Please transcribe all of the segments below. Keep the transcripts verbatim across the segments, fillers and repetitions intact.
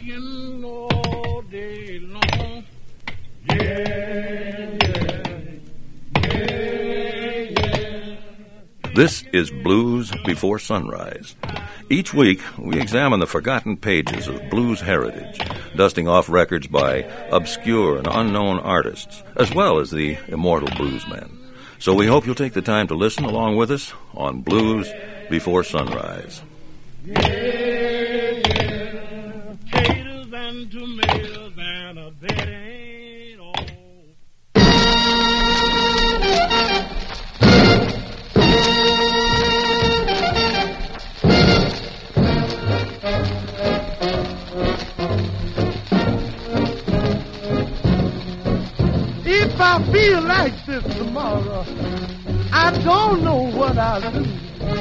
singing all day long. Yeah, yeah, yeah, yeah. This is Blues Before Sunrise. Each week, we examine the forgotten pages of blues heritage, dusting off records by obscure and unknown artists, as well as the immortal bluesmen. So we hope you'll take the time to listen along with us on Blues Before Sunrise. Yeah, yeah. Potatoes and tomatoes and a bed ain't all. If I feel like this tomorrow, I don't know what I'll do.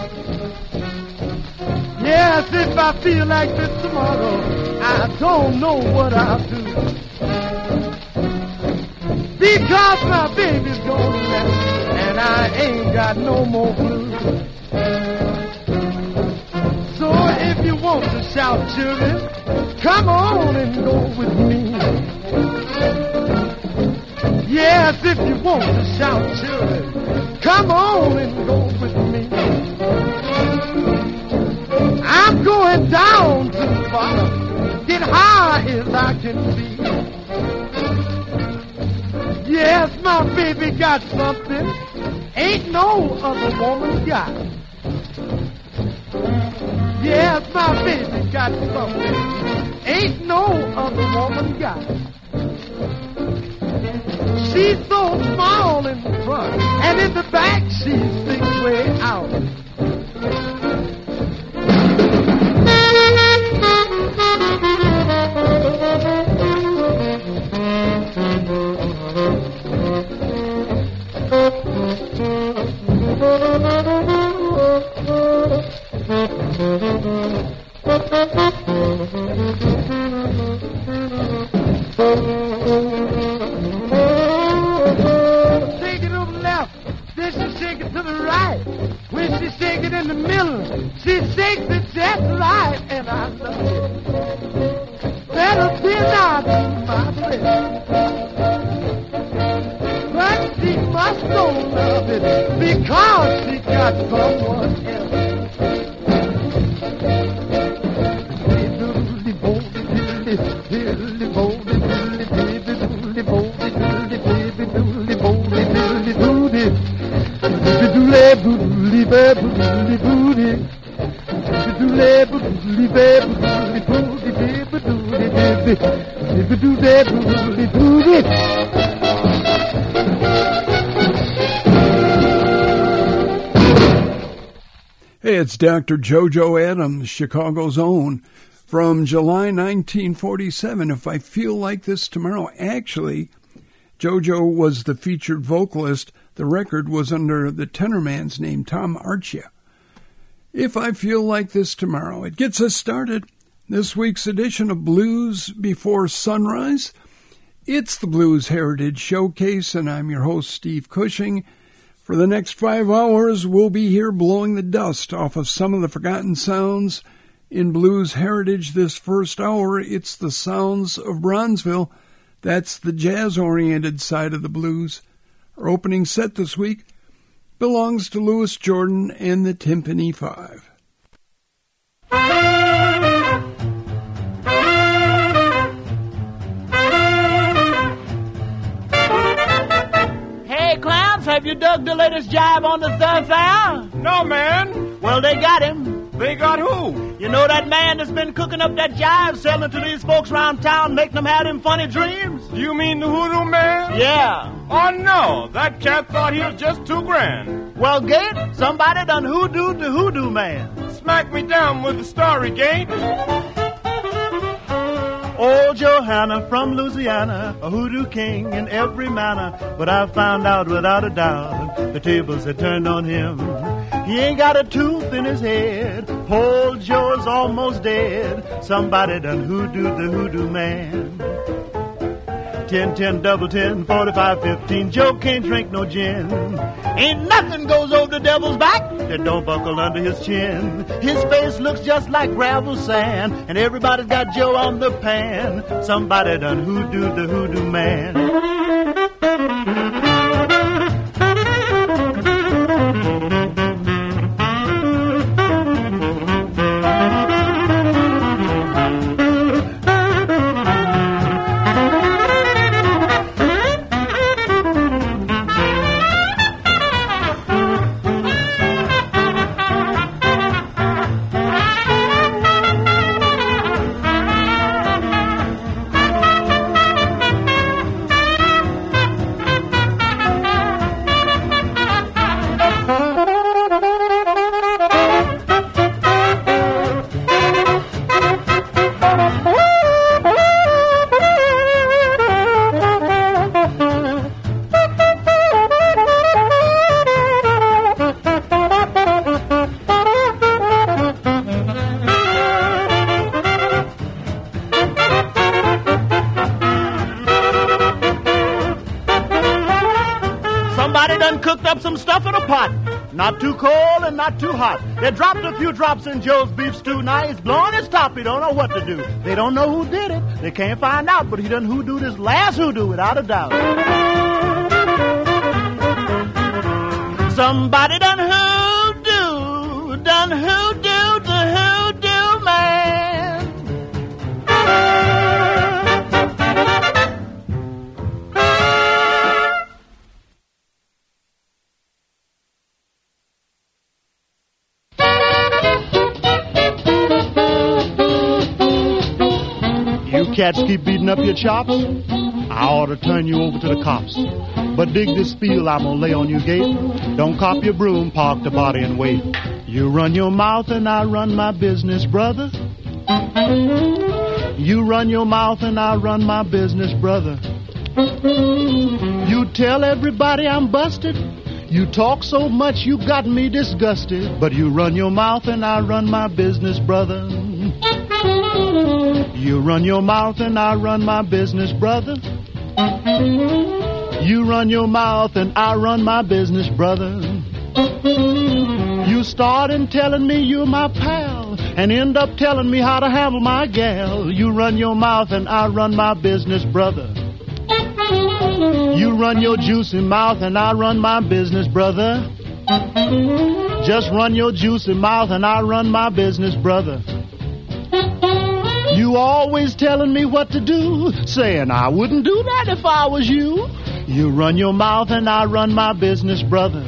Yes, if I feel like this tomorrow, I don't know what I'll do. Because my baby's gonna left, and I ain't got no more blues. So if you want to shout, children, come on and go with me. Yes, if you want to shout, children, come on and go with me. I'm going down to the bottom, get high as I can be. Yes, my baby got something ain't no other woman got. Yes, my baby got something ain't no other woman got. She's so small in the front, and in the back she's six way out. Shake it over left, then she shake it to the right. When she shake it in the middle, she shakes it just right, and I love it. Better be not my friend, but she must don't love it because she got someone else. Hey, it's Doctor JoJo Adams, Chicago's own, from July nineteen forty-seven. If I Feel Like This Tomorrow. Actually, JoJo was the featured vocalist. The record was under the tenor man's name, Tom Archia. If I Feel Like This Tomorrow. It gets us started. This week's edition of Blues Before Sunrise. It's the Blues Heritage Showcase, and I'm your host, Steve Cushing. For the next five hours, we'll be here blowing the dust off of some of the forgotten sounds in blues heritage. This first hour, it's the sounds of Bronzeville. That's the jazz-oriented side of the blues. Our opening set this week belongs to Louis Jordan and the Timpani Five. Hey, clowns, have you dug the latest jive on the thoroughfare? No, man. Well, they got him. They got who? You know that man that's been cooking up that jive, selling to these folks around town, making them have them funny dreams? You mean the hoodoo man? Yeah. Oh, no. That cat thought he was just too grand. Well, Gate, somebody done hoodooed the hoodoo man. Smack me down with the story, Gate. Old Johanna from Louisiana, a hoodoo king in every manner. But I found out without a doubt the tables had turned on him. He ain't got a tooth in his head. Old Joe's almost dead. Somebody done hoodooed the hoodoo man. ten, ten, double ten, forty-five, fifteen. Joe can't drink no gin. Ain't nothing goes over the devil's back that don't buckle under his chin. His face looks just like gravel sand, and everybody's got Joe on the pan. Somebody done hoodoo the hoodoo man. Not too cold and not too hot. They dropped a few drops in Joe's beef stew. Now he's blowing his top. He don't know what to do. They don't know who did it. They can't find out, but he done hoodooed his last hoodoo without a doubt. Somebody done hoodoo, done hoodoo the hoodoo man. Cats keep beating up your chops, I ought to turn you over to the cops. But dig this spiel I'm gonna lay on your gate. Don't cop your broom, park the body and wait. You run your mouth and I run my business, brother. You run your mouth and I run my business, brother. You tell everybody I'm busted. You talk so much you got me disgusted. But you run your mouth and I run my business, brother. You run your mouth and I run my business, brother. You run your mouth and I run my business, brother. You start in telling me you're my pal and end up telling me how to handle my gal. You run your mouth and I run my business, brother. You run your juicy mouth and I run my business, brother. Just run your juicy mouth and I run my business, brother. You always telling me what to do, saying I wouldn't do that if I was you. You run your mouth and I run my business, brother.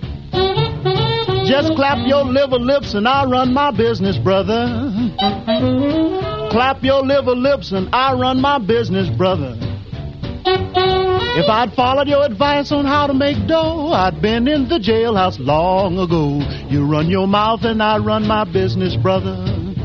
Just clap your liver lips and I run my business, brother. Clap your liver lips and I run my business, brother. If I'd followed your advice on how to make dough, I'd been in the jailhouse long ago. You run your mouth and I run my business, brother.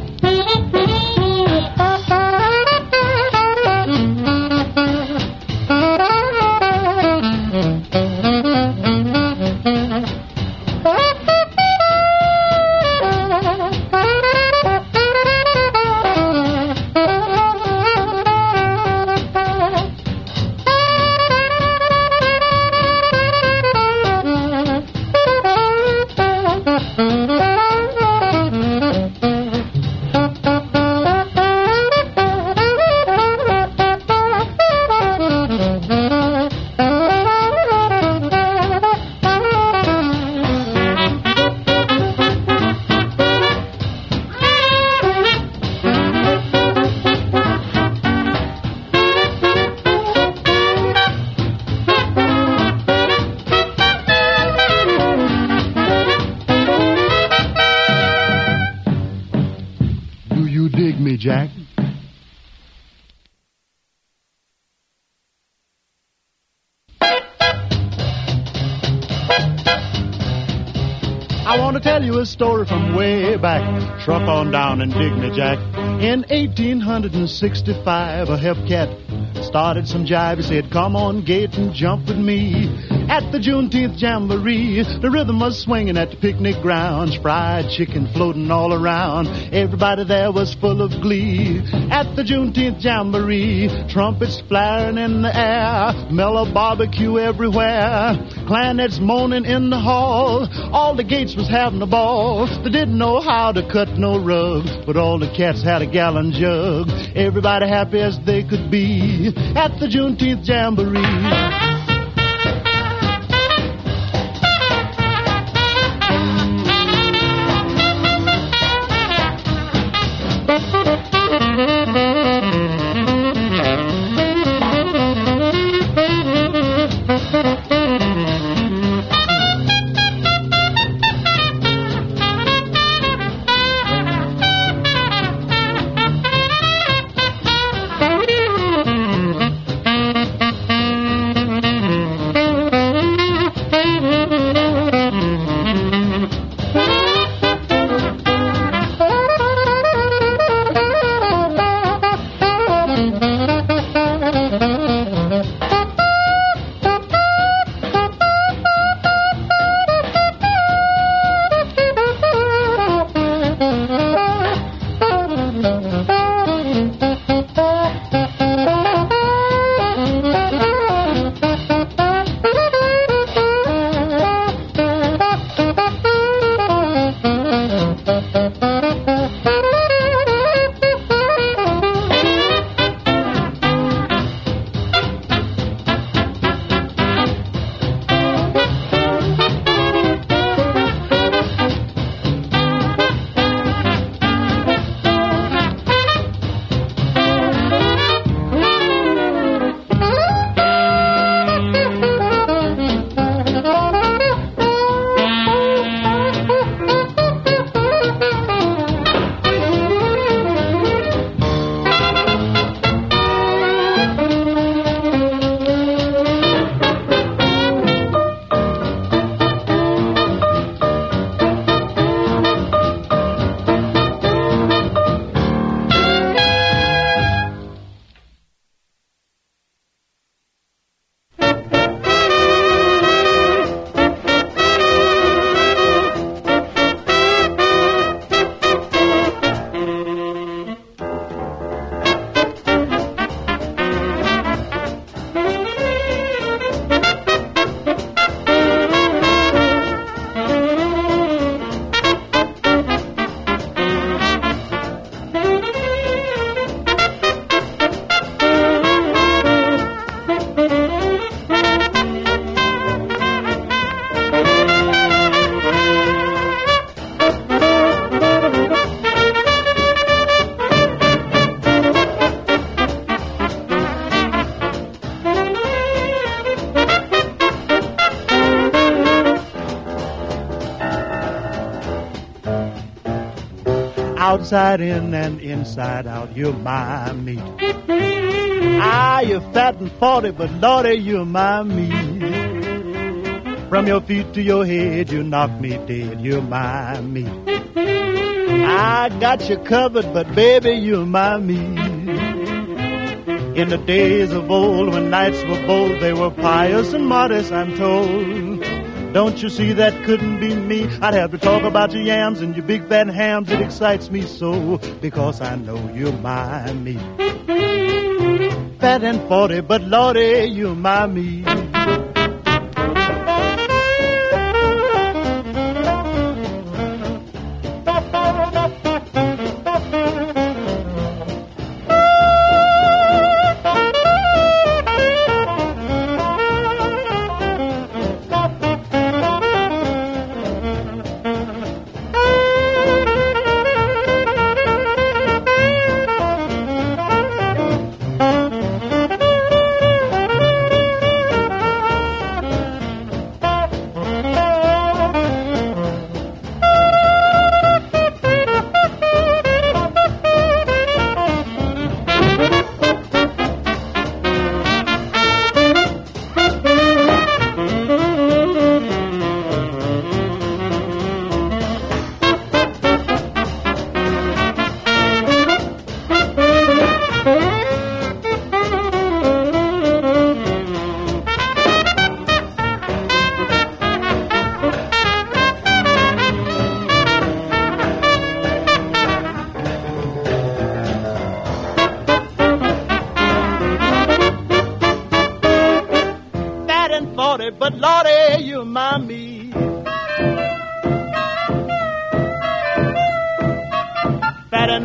Jack. I want to tell you a story from way back. Truck on down and dig me, Jack. In eighteen sixty-five, a hep cat started some jive. He said, come on, gate and jump with me. At the Juneteenth Jamboree, the rhythm was swinging at the picnic grounds. Fried chicken floating all around. Everybody there was full of glee. At the Juneteenth Jamboree, trumpets flaring in the air. Mellow barbecue everywhere. Clarinets moaning in the hall. All the gates was having a ball. They didn't know how to cut no rug, but all the cats had a gallon jug. Everybody happy as they could be at the Juneteenth Jamboree. Outside in and inside out, you're my meat. Ah, you're fat and forty, but Lordy, you're my meat. From your feet to your head, you knock me dead, you're my meat. I got you covered, but baby, you're my meat. In the days of old, when knights were bold, they were pious and modest, I'm told. Don't you see that couldn't be me? I'd have to talk about your yams and your big fat hams. It excites me so, because I know you're my meat. Fat and forty, but Lordy, you're my meat.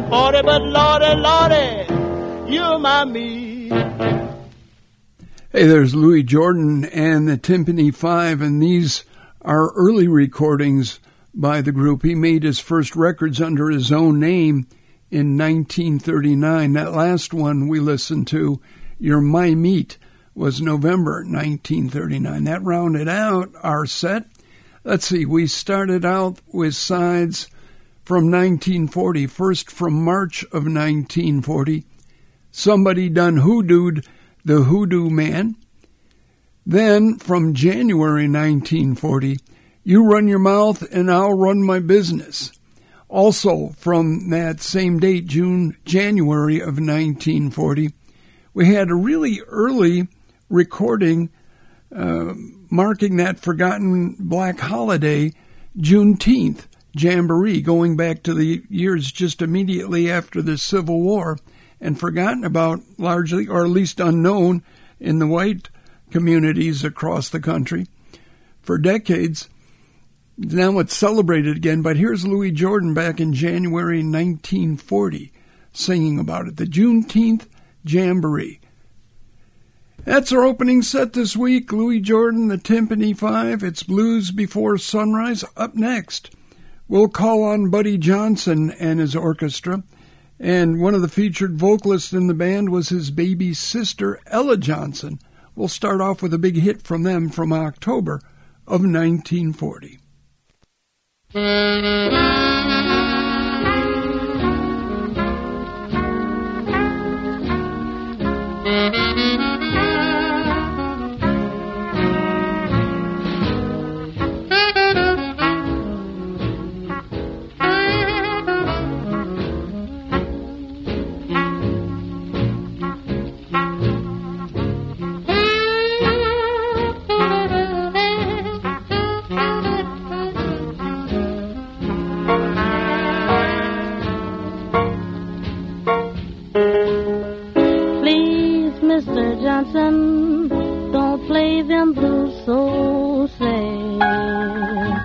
forty, but Lordy, Lordy, you're my me. Hey, there's Louis Jordan and the Timpani Five, and these are early recordings by the group. He made his first records under his own name in nineteen thirty-nine. That last one we listened to, You're My Meat, was November nineteen thirty-nine. That rounded out our set. Let's see, we started out with sides from nineteen forty. First, from March of nineteen forty, Somebody Done Hoodooed the Hoodoo Man. Then, from January nineteen forty, You Run Your Mouth and I'll Run My Business. Also, from that same date, June, January of nineteen forty, we had a really early recording uh, marking that forgotten black holiday, Juneteenth Jamboree, going back to the years just immediately after the Civil War, and forgotten about largely, or at least unknown, in the white communities across the country for decades. Now it's celebrated again, but here's Louis Jordan back in January nineteen forty singing about it, the Juneteenth Jamboree. That's our opening set this week. Louis Jordan, the Timpani Five. It's Blues Before Sunrise. Up next, we'll call on Buddy Johnson and his orchestra, and one of the featured vocalists in the band was his baby sister, Ella Johnson. We'll start off with a big hit from them from October of nineteen forty. Don't play them blues so sad.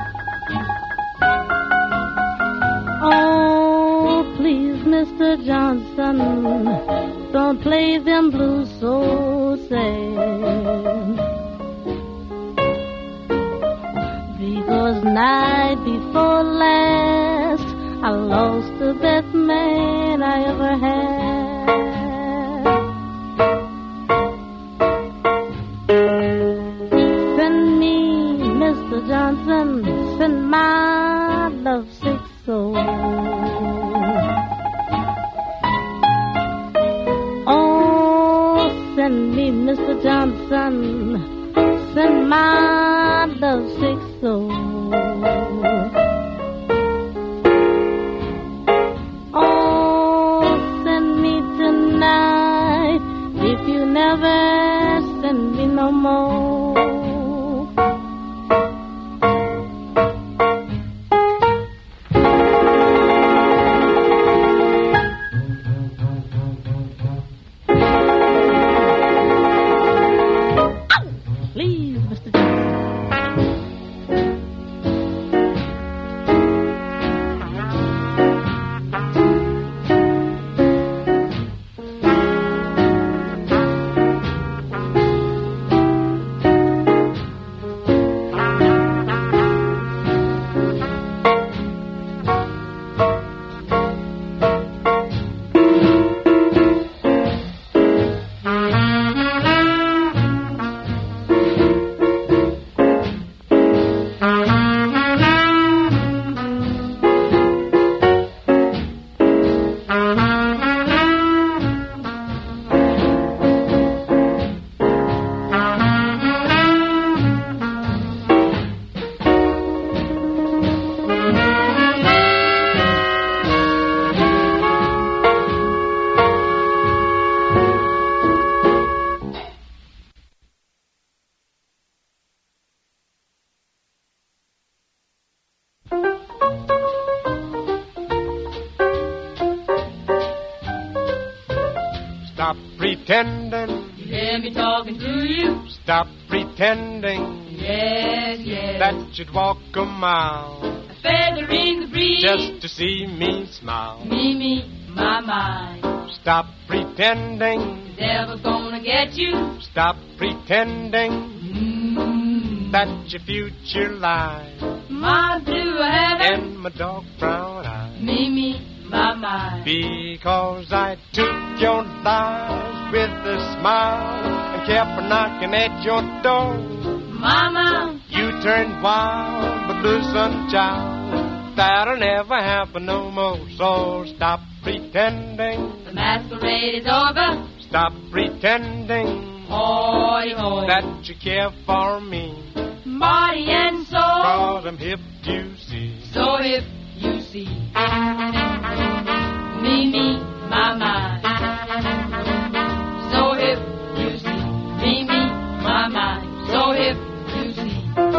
Oh, please, Mister Johnson, don't play them blues so sad. Because night before last, I lost the best man I ever had. Johnson, send my lovesick soul. Oh, send me, Mister Johnson, send my lovesick soul. Oh, send me tonight, if you never send me no more. Stop pretending. You hear me talking to you? Stop pretending. Yes, yes. That you'd walk a mile. feathering the breeze. just to see me smile. Me, me, my, my. Stop pretending, The devil's gonna get you. stop pretending Mm. that your future lies My blue heaven. in my dark brown eyes. Me, me, my, my. Because I took your lies with a smile and kept knocking at your door. Mama, You turned wild, but listen, child, that'll never happen no more. So stop pretending, the masquerade is over. stop pretending Hoy, hoy. that you care for me. Body and soul. Cause I'm hip, you see. So if you see me, me, my, my. So if you see me, me, my, my. So if you see.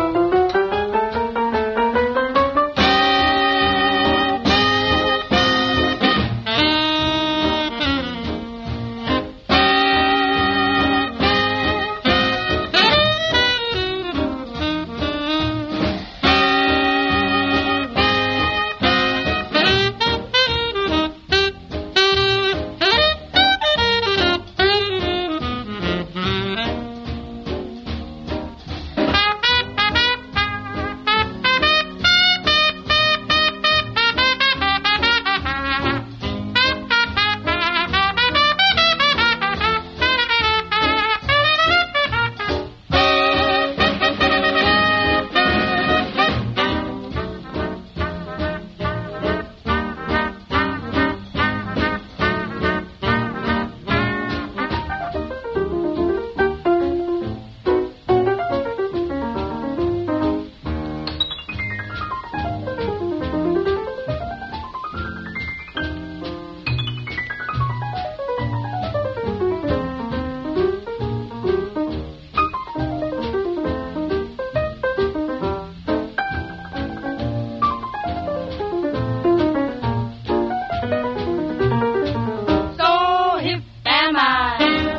So hip am I.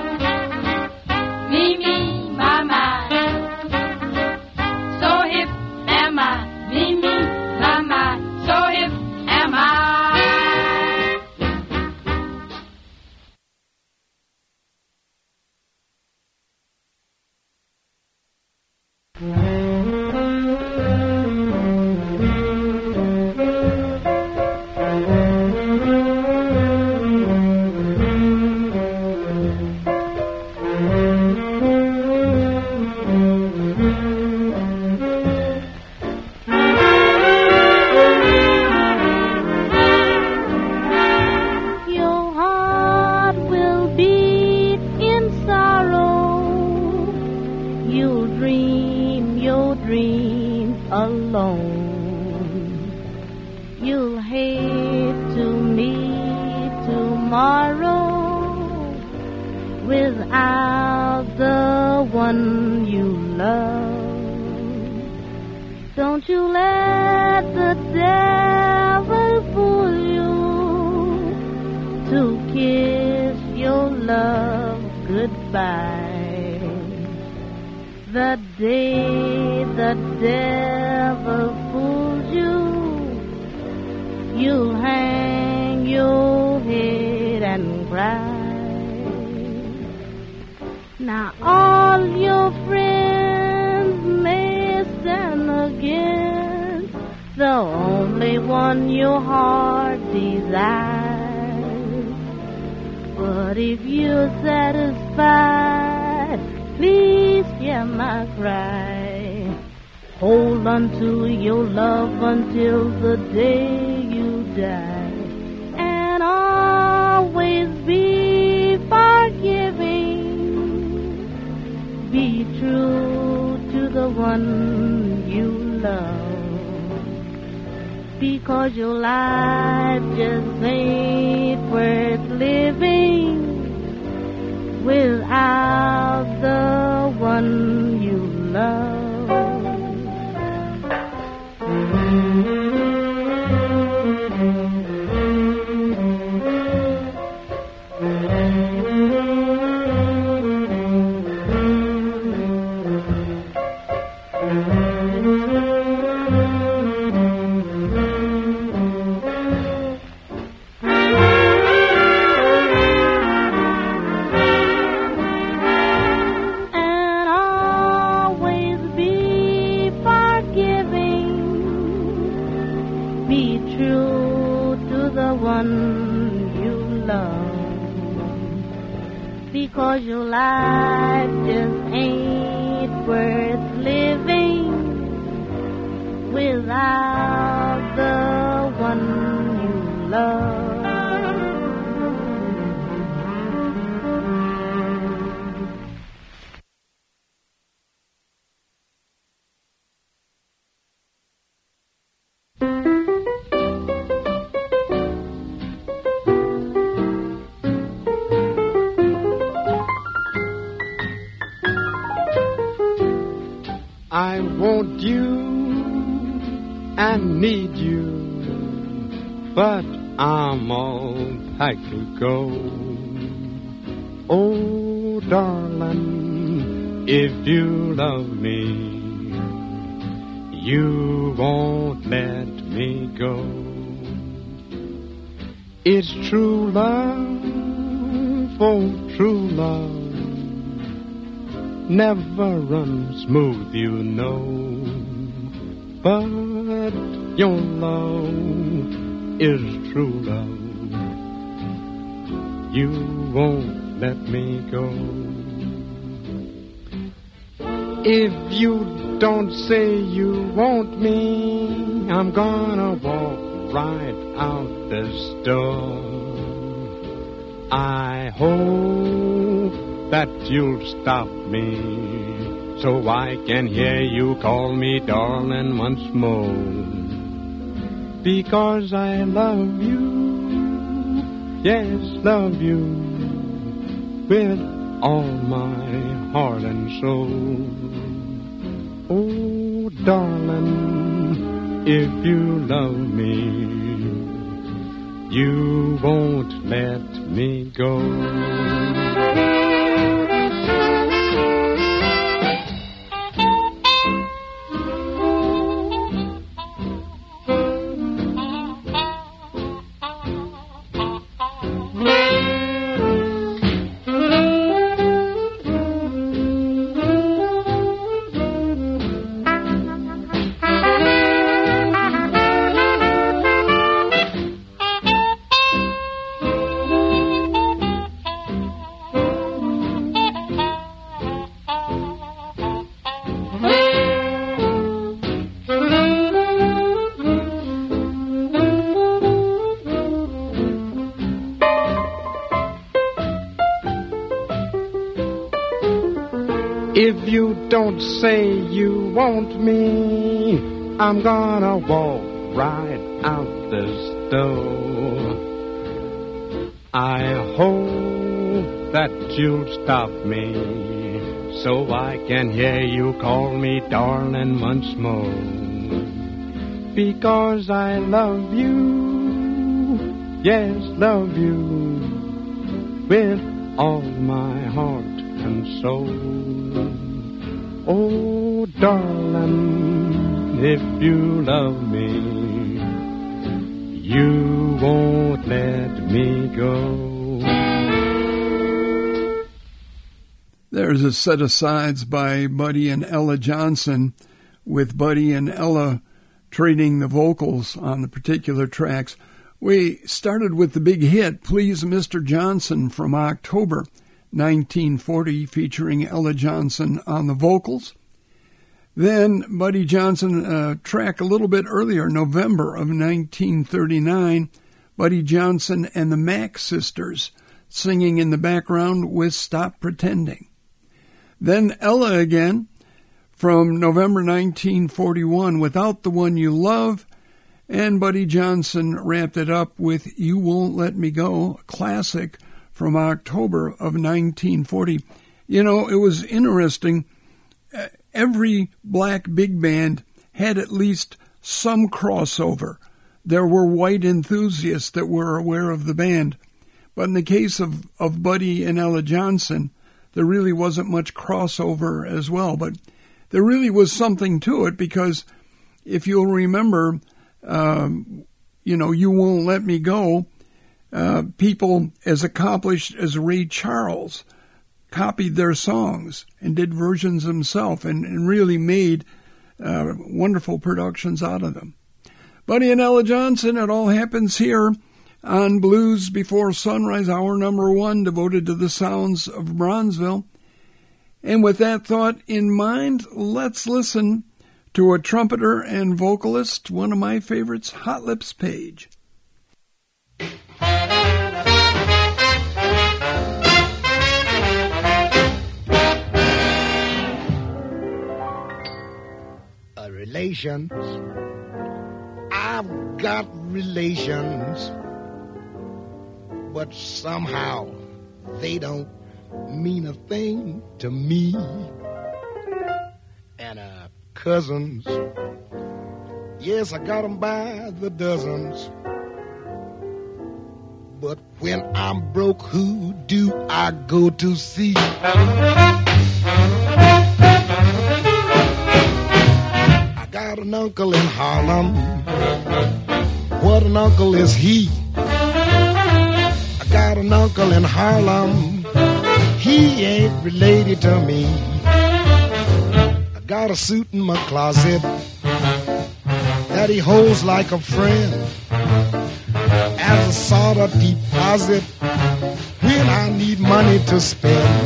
Me, me, my, my. So hip am I. Me, me, my, my. So hip am I. Your heart will beat in sorrow. You'll dream your dreams alone. You'll hate to meet tomorrow without the one you love. Don't you let the devil fool you to kiss your love goodbye. The day the devil fools you, you'll hang your head and cry. Now all your friends may stand against the only one your heart desires. But if you're satisfied, please hear my cry. Hold on to your love until the day you die, and always be forgiving. Be true to the one you love, because your life just ain't worth living without the one you love. the one you love, because your life just ain't worth living without the one you love. I want you and need you, but I'm all packed to go. Oh, darling, if you love me, you won't let me go. It's true love, for true love never run smooth, you know. But your love is true love. You won't let me go. If you don't say you want me, I'm gonna walk right out this door. I hope that you'll stop me, so I can hear you call me darling once more. Because I love you, yes, love you, with all my heart and soul. Oh, darling, if you love me, you won't let me go. If you don't say you want me, I'm gonna walk right out this door. I hope that you'll stop me, so I can hear you call me darling once more. Because I love you, yes, love you, with all my heart and soul. Oh, darling, if you love me, you won't let me go. There's a set of sides by Buddy and Ella Johnson, with Buddy and Ella trading the vocals on the particular tracks. We started with the big hit, Please Mister Johnson, from October nineteen forty, featuring Ella Johnson on the vocals. Then Buddy Johnson, a track a little bit earlier, November of nineteen thirty-nine, Buddy Johnson and the Mack Sisters singing in the background with Stop Pretending. Then Ella again, from November nineteen forty-one, Without the One You Love, and Buddy Johnson wrapped it up with You Won't Let Me Go, a classic from October of nineteen forty. You know, it was interesting. Every black big band had at least some crossover. There were white enthusiasts that were aware of the band. But in the case of, of Buddy and Ella Johnson, there really wasn't much crossover as well. But there really was something to it, because if you'll remember, um, you know, You Won't Let Me Go, Uh, people as accomplished as Ray Charles copied their songs and did versions himself, and, and really made uh, wonderful productions out of them. Buddy and Ella Johnson, it all happens here on Blues Before Sunrise, hour number one, devoted to the sounds of Bronzeville. And with that thought in mind, let's listen to a trumpeter and vocalist, one of my favorites, Hot Lips Page. Uh, relations. I've got relations, but somehow they don't mean a thing to me. And uh, cousins, yes, I got them by the dozens. But when I'm broke, who do I go to see? I got an uncle in Harlem. What an uncle is he? I got an uncle in Harlem. He ain't related to me. I got a suit in my closet that he holds like a friend as a sort of deposit when I need money to spend.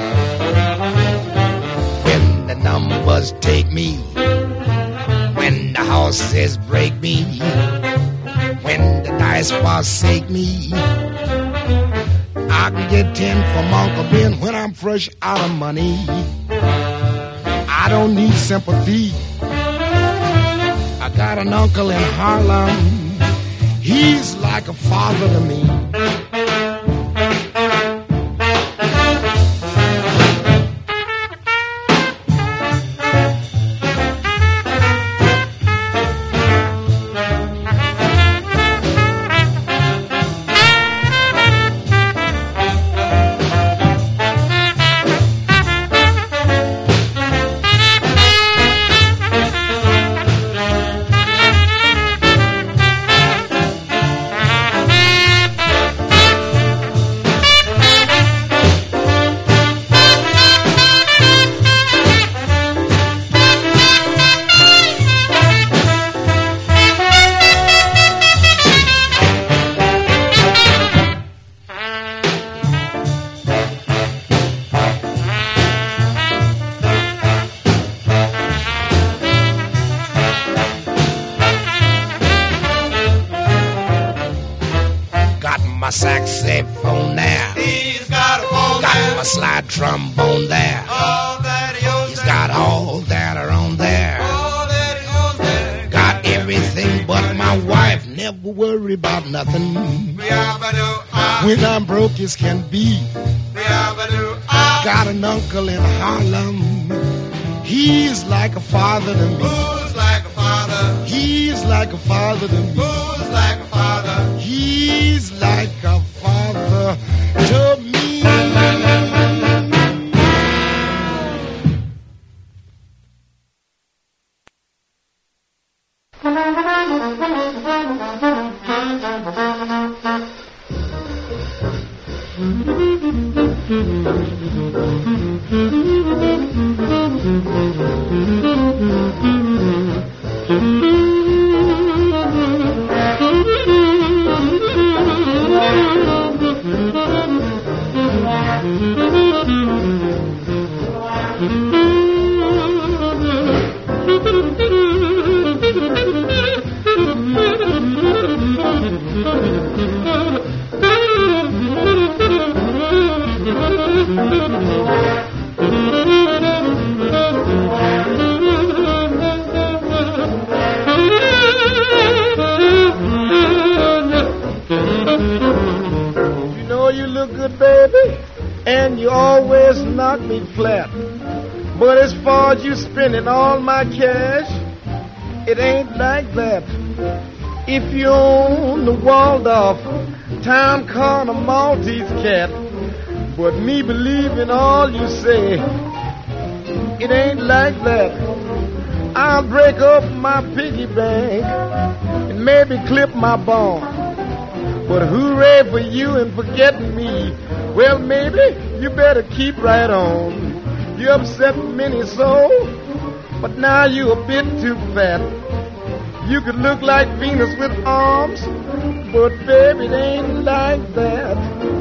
When the numbers take me, when the horses break me, when the dice forsake me, I can get ten from Uncle Ben when I'm fresh out of money. I don't need sympathy. I got an uncle in Harlem. He's like a father to me. Saxophone there. He's got a phone got there. my slide trombone there. All that he owns He's there. got all that are on there. All that he owns there. Got everything but my wife. Never worry about nothing. When I'm broke as can be. Got an uncle in Harlem. He's like a father to me. Who's like a father? He's like a father to me. Who's like a father? He's like a father to me. But as far as you spending all my cash, it ain't like that. If you own the Waldorf Town Corner Maltese cat, but me believe in all you say, it ain't like that. I'll break up my piggy bank and maybe clip my bond. But hooray for you and forgetting me. Well, maybe you better keep right on. You upset many so, but now you a bit too fat. You could look like Venus with arms, but baby, it ain't like that.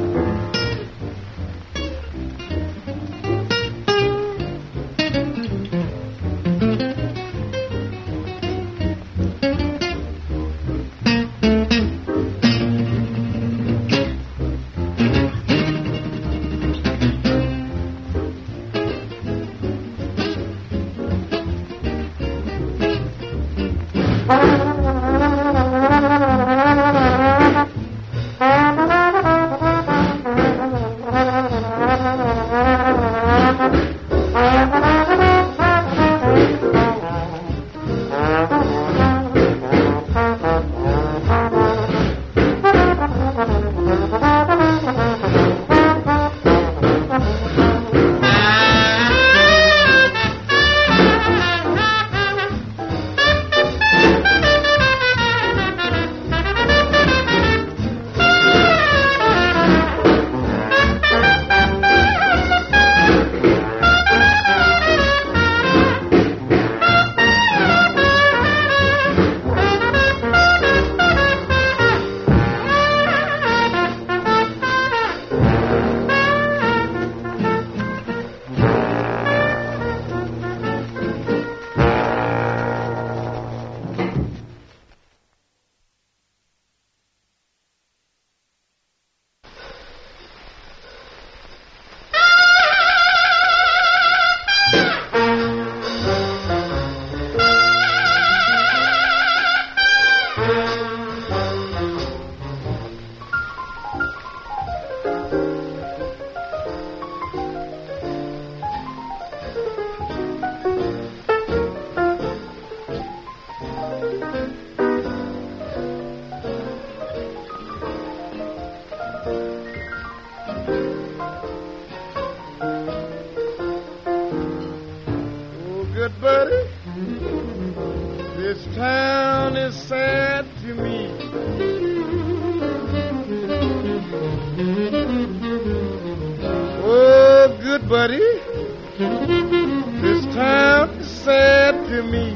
Good buddy, this town is sad to me. Oh, good buddy, this town is sad to me.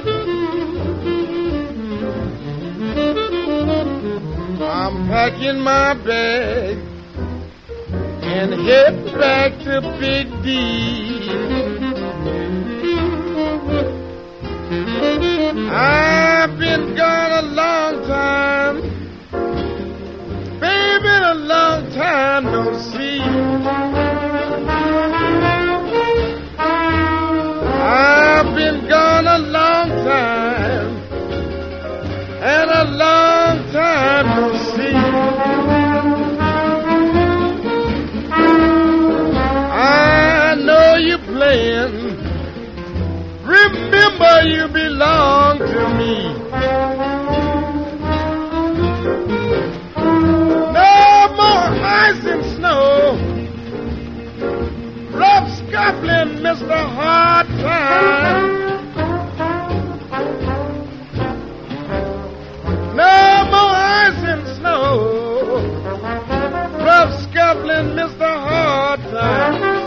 I'm packing my bag and heading back to Big D. I've been gone a long time, baby, a long time no see. I've been gone a long time, and a long time no see. I know you're playing. Remember, you belong to me. No more ice and snow, rough scuffling, Mister Hard Time. No more ice and snow, rough scuffling, Mister Hard Time.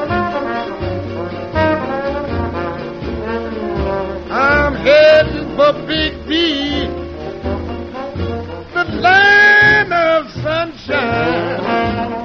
I'm heading for Big D, the land of sunshine.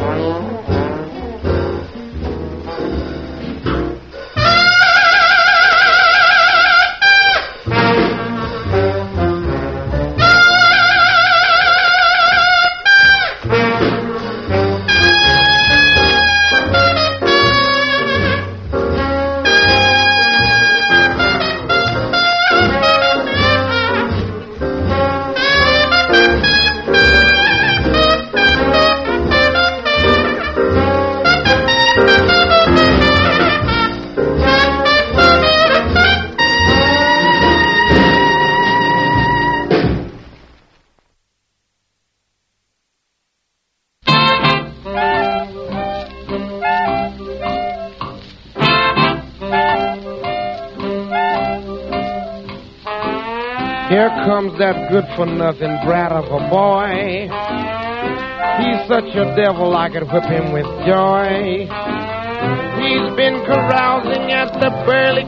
Here comes that good-for-nothing brat of a boy. He's such a devil I could whip him with joy. He's been carousing at the Burley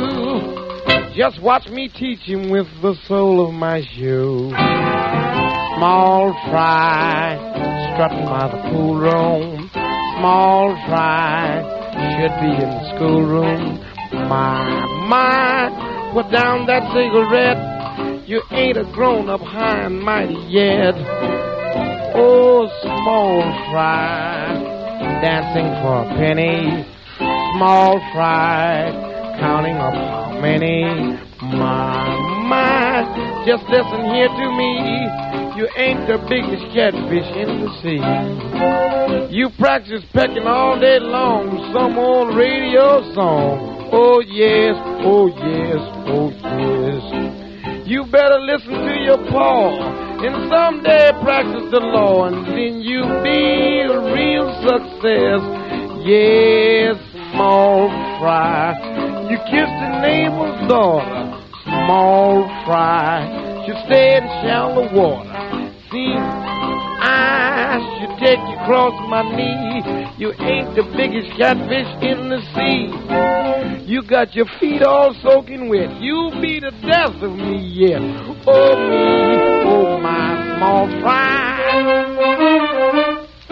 Q. Just watch me teach him with the sole of my shoe. Small fry, strutting by the pool room. Small fry, should be in the schoolroom. My, my, put down that cigarette. You ain't a grown-up high and mighty yet. Oh, small fry, dancing for a penny. Small fry, counting up how many. My, my, just listen here to me. You ain't the biggest catfish in the sea. You practice pecking all day long with some old radio song. Oh yes, oh yes, oh yes. You better listen to your paw and someday practice the law, and then you'll be a real success. Yes, small fry. You kiss the neighbor's daughter. Small fry. You stay in shallow water. See, I should take you across my knee. You ain't the biggest catfish in the sea. You got your feet all soaking wet. You'll be the death of me yet. Oh me, oh my small fry.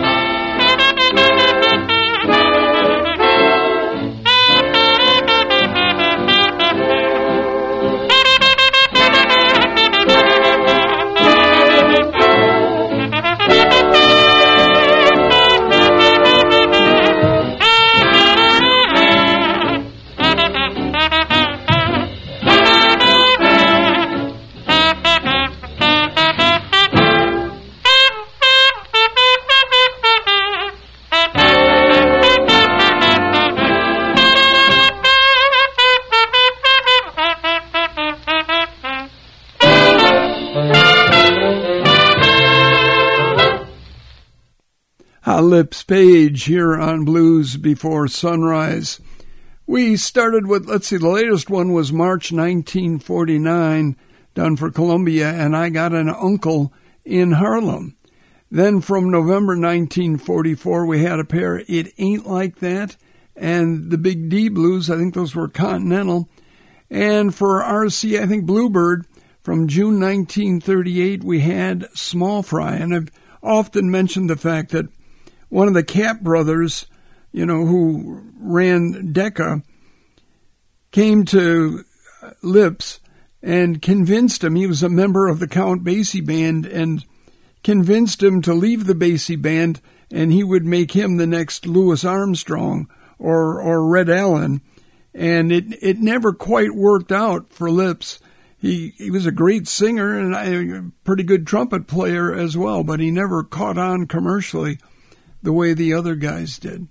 Lips Page here on Blues Before Sunrise. We started with, let's see, the latest one was March nineteen forty-nine, done for Columbia, and I Got an Uncle in Harlem. Then from November nineteen forty-four, we had a pair, It Ain't Like That, and the Big D Blues, I think those were Continental. And for R C, I think Bluebird, from June nineteen thirty-eight, we had Small Fry, and I've often mentioned the fact that one of the Cap brothers, you know, who ran Decca, came to Lips and convinced him, he was a member of the Count Basie band, and convinced him to leave the Basie band and he would make him the next Louis Armstrong or or Red Allen. And it it never quite worked out for Lips. He he was a great singer and a pretty good trumpet player as well, but he never caught on commercially the way the other guys did.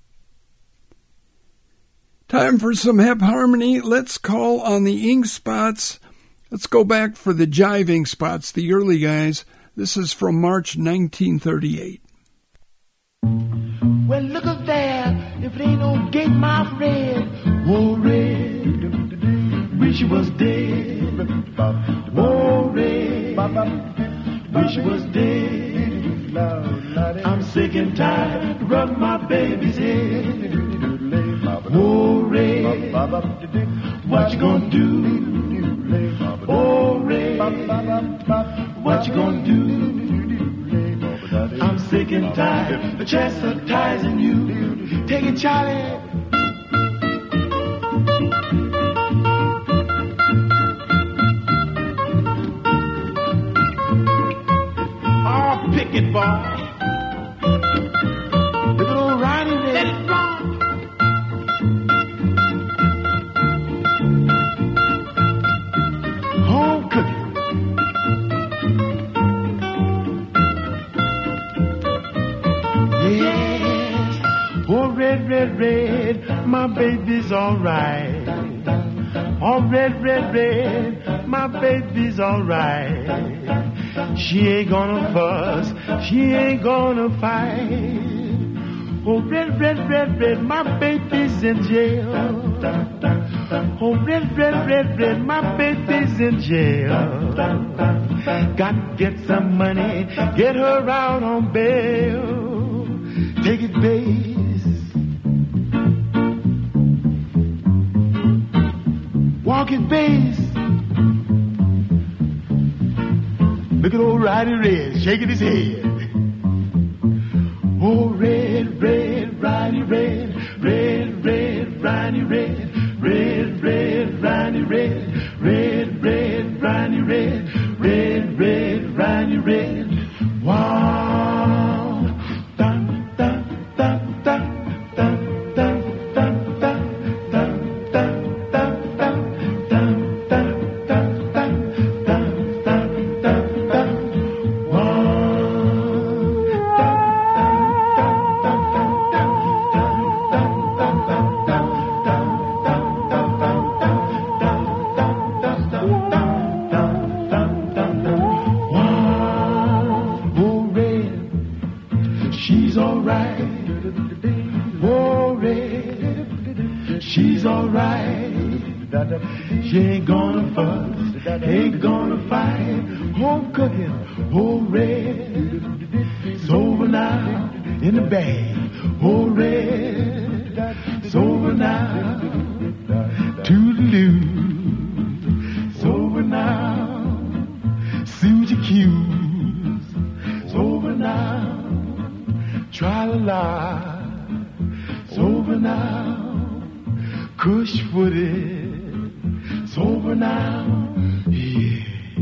Time for some Hep Harmony. Let's call on the Ink Spots. Let's go back for the Jive Ink Spots, the early guys. This is from March nineteen thirty-eight. Well, look up there, if it ain't no gate my Red. Oh, Red, wish you was dead. Oh, Red, wish you was dead. I'm sick and tired to rub my baby's head. Oh, Ray, what you gonna do? Oh, Ray, what you gonna do? I'm sick and tired of chastising you. Take it, Charlie. Pick it, boy. Look at old Ronnie there. Let it run. Home cooking. Yes. Oh, red, red, red, my baby's all right. Oh, red, red, red, my baby's all right. She ain't gonna fuss, she ain't gonna fight. Oh, red, red, red, red, my baby's in jail. Oh, red, red, red, red, my baby's in jail. Got to get some money, get her out on bail. Take it, bass. Walk it, bass. Look Look at old Ridey Red shaking his head. Oh, red, red, Ridey Red, red, red, Ridey Red, red, red, Ridey Red, red, red, Ridey Red, red, red, Ridey Red. Wow. Dun, dun, dun, dun, dun, dun, dun, dun, dun, dun, dun, dun, dun, dun, dun, dun, dun, dun, dun, dun. Wow. She's alright. Whoa, red. She's alright. She ain't gonna fuss, ain't gonna fight. Oh, cooking, oh, red. It's over now in the bag. Oh, red. It's over now. Toodaloo. It's over now. Suzy Q's. It's over now. Tra-la-la, it's over now. Cush footed, it's over now. Yeah.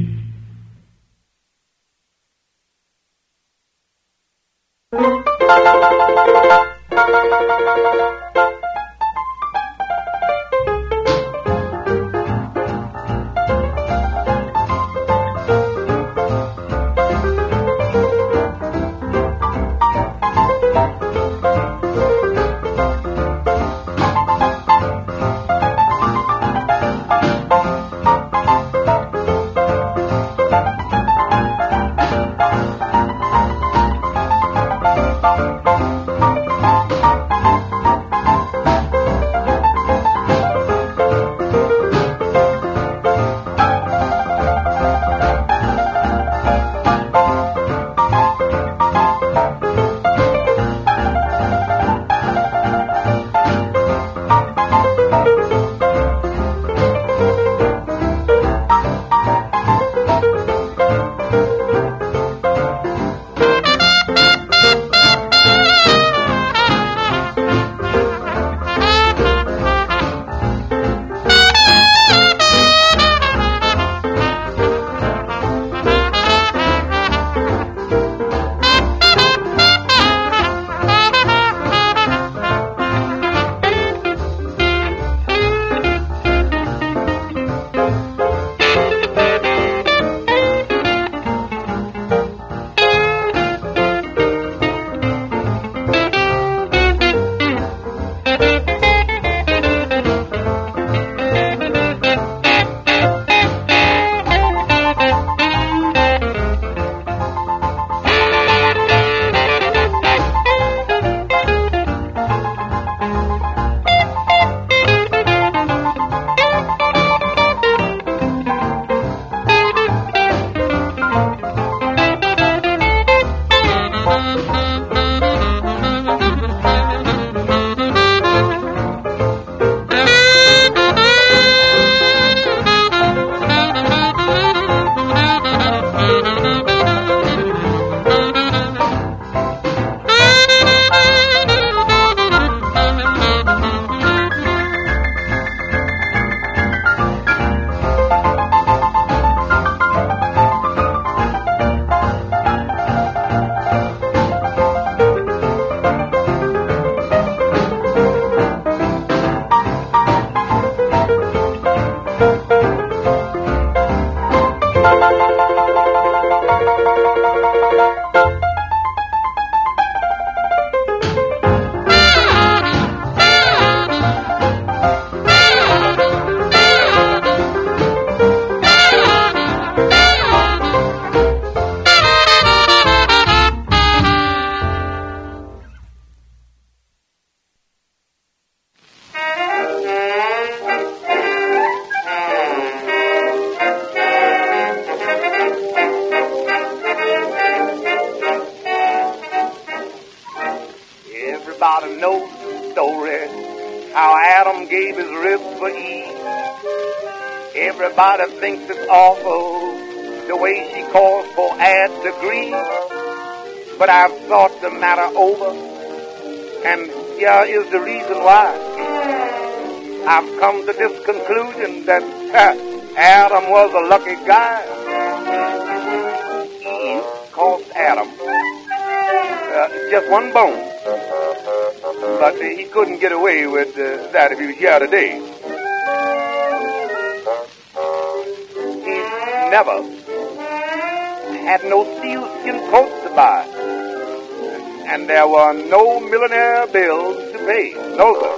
Everybody knows the story, how Adam gave his ribs for Eve. Everybody thinks it's awful the way she calls for ad degree. But I've thought the matter over, and here is the reason why. I've come to this conclusion that uh, Adam was a lucky guy. Eve cost Adam uh, just one bone. But uh, he couldn't get away with uh, that if he was here today. He never had no sealskin coats to buy. And there were no millionaire bills to pay. No, sir.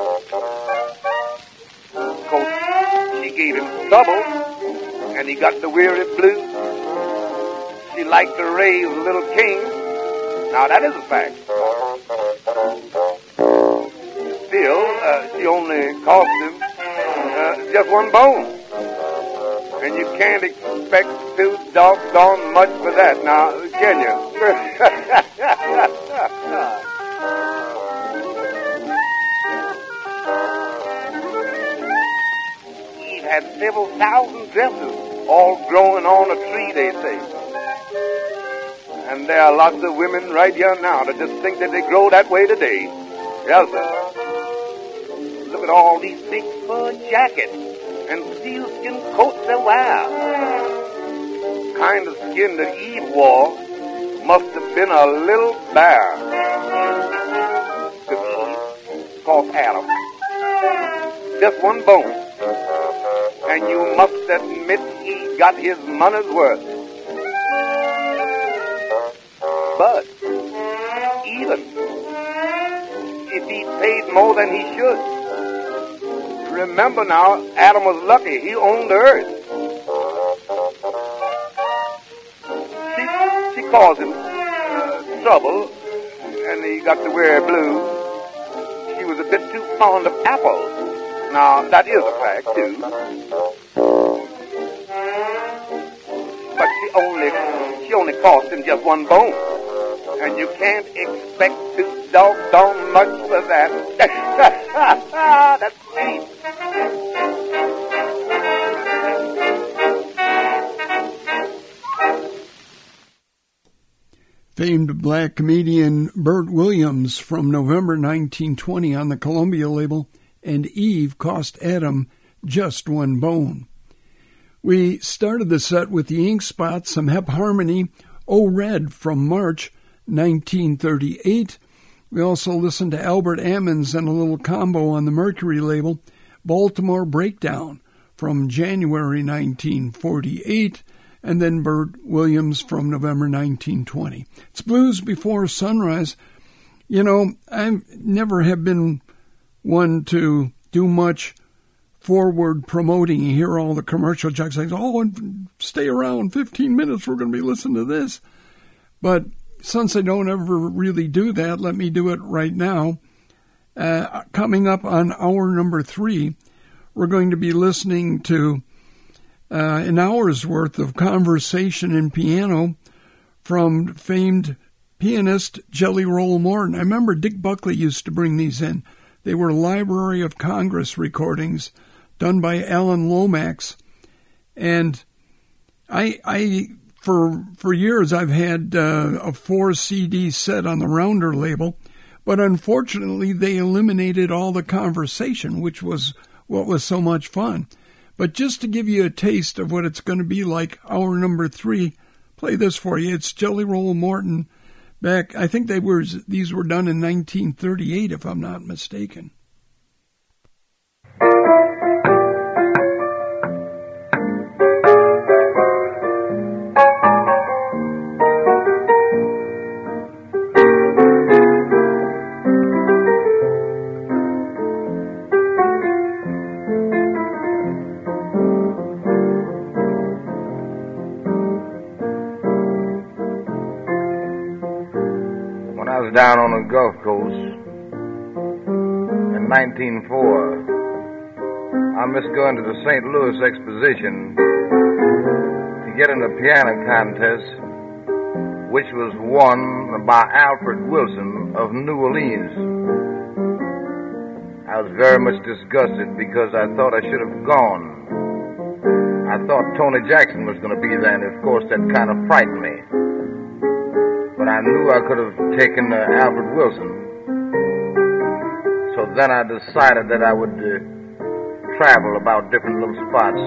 Coach, she gave him trouble, and he got the weary blues. She liked to raise little kings. Now, that is a fact. Still, uh, she only cost him uh, just one bone. And you can't expect too doggone much for that now, can you? Eve had several thousand dresses, all growing on a tree, they say. And there are lots of women right here now that just think that they grow that way today. Yes, sir. Look at all these big fur jackets and sealskin coats they wear. The kind of skin that Eve wore must have been a little bare. To Eve cost Adam just one bone. And you must admit he got his money's worth. But even if he paid more than he should, remember now, Adam was lucky. He owned the earth. She, she caused him uh, trouble, and he got to wear blue. She was a bit too fond of apples. Now, that is a fact, too. But she only, she only cost him just one bone. And you can't expect too doggone much for that. That's cheap. Famed black comedian Bert Williams from November nineteen twenty on the Columbia label, and Eve cost Adam just one bone. We started the set with the Ink Spots, some Hep Harmony, Oh Red from March nineteen thirty-eight. We also listened to Albert Ammons and a little combo on the Mercury label, Baltimore Breakdown from January nineteen forty-eight, and then Bert Williams from November nineteen twenty. It's Blues Before Sunrise. You know, I never have been one to do much forward promoting. You hear all the commercial jocks saying, oh, and stay around fifteen minutes, we're going to be listening to this. But since I don't ever really do that, let me do it right now. Uh, coming up on hour number three, we're going to be listening to uh, an hour's worth of conversation and piano from famed pianist Jelly Roll Morton. I remember Dick Buckley used to bring these in. They were Library of Congress recordings done by Alan Lomax. And I... I For for years, I've had uh, a four C D set on the Rounder label, but unfortunately, they eliminated all the conversation, which was what was so much fun. But just to give you a taste of what it's going to be like, hour number three, play this for you. It's Jelly Roll Morton back. I think they were these were done in nineteen thirty-eight, if I'm not mistaken. Down on the Gulf Coast in nineteen oh four, I missed going to the Saint Louis Exposition to get in a piano contest, which was won by Alfred Wilson of New Orleans. I was very much disgusted because I thought I should have gone. I I thought Tony Jackson was going to be there, and of course that kind of frightened me. But I knew I could have taken uh, Albert Wilson. So then I decided that I would uh, travel about different little spots.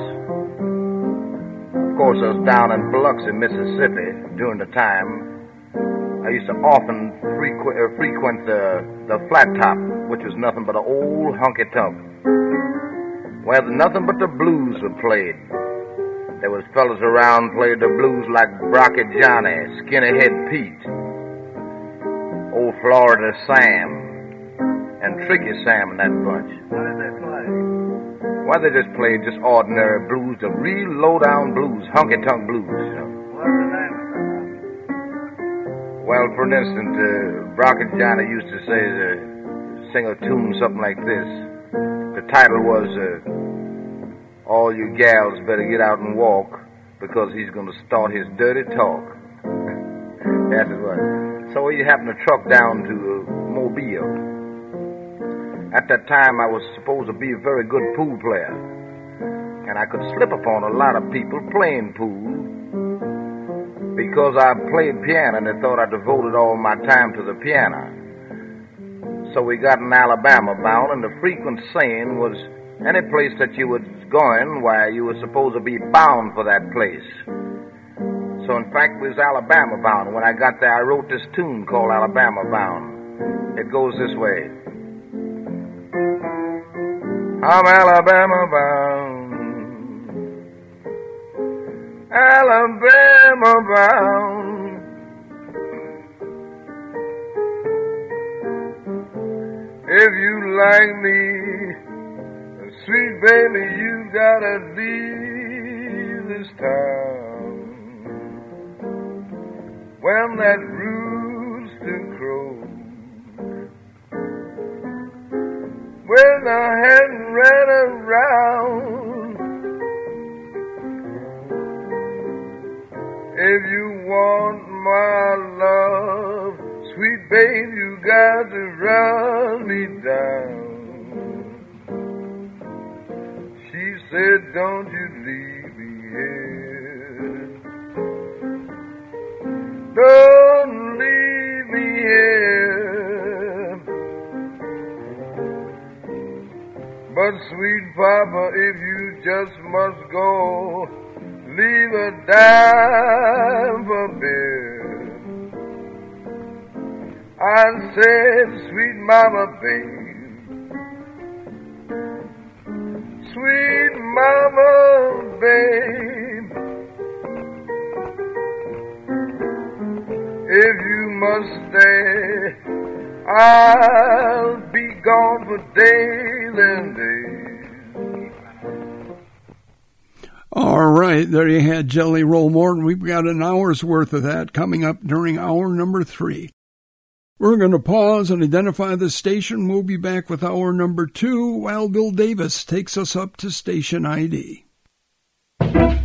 Of course, I was down in Biloxi, Mississippi during the time. I used to often frequ- uh, frequent the, the Flat Top, which was nothing but an old honky-tonk, where nothing but the blues were played. There was fellas around played the blues like Brocky Johnny, Skinny Head Pete, Old Florida Sam, and Tricky Sam and that bunch. What did they play? Why, they just played just ordinary blues, the real low-down blues, honky-tonk blues. You know. What's the name of them? Well, for instance, uh, Brocky Johnny used to say, uh, sing a tune something like this. The title was, uh, All You Gals Better Get Out and Walk, because he's going to start his dirty talk. That's it was. So he happened to truck down to uh, Mobile. At that time, I was supposed to be a very good pool player, and I could slip upon a lot of people playing pool because I played piano, and they thought I devoted all my time to the piano. So we got in Alabama bound, and the frequent saying was, any place that you was going, why, you were supposed to be bound for that place. So, in fact, we was Alabama bound. When I got there, I wrote this tune called Alabama Bound. It goes this way. I'm Alabama bound, Alabama bound. If you like me, sweet baby, you gotta leave this town. When that rooster crows, when I hadn't ran around, if you want my love, sweet babe, you got to run me down. She said, don't you leave me here, don't leave me here. But sweet papa, if you just must go, leave a dime for beer. I said, sweet mama, babe, sweet mama, babe, if you must stay, I'll be gone for days and days. All right, there you had Jelly Roll Morton. We've got an hour's worth of that coming up during hour number three. We're going to pause and identify the station. We'll be back with hour number two while Bill Davis takes us up to station I D.